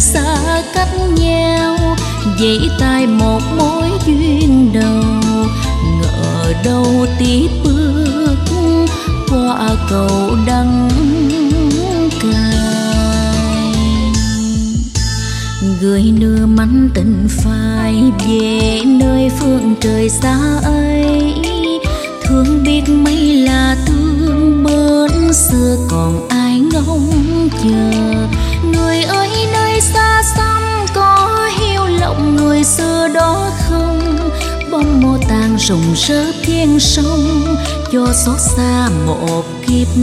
xa cách nhau, dây tay một mối duyên đầu. Ngỡ đâu tiếp bước qua cầu đắng cay, gửi nửa mắt tình phai về nơi phương trời xa ấy. Thương biết mấy là thương mến xưa còn ai ngóng chờ. Người ơi nơi xa xăm có hiu lòng người xưa đó không? Bông mô tàn rụng rớt thiên sông cho xót xa một kiếp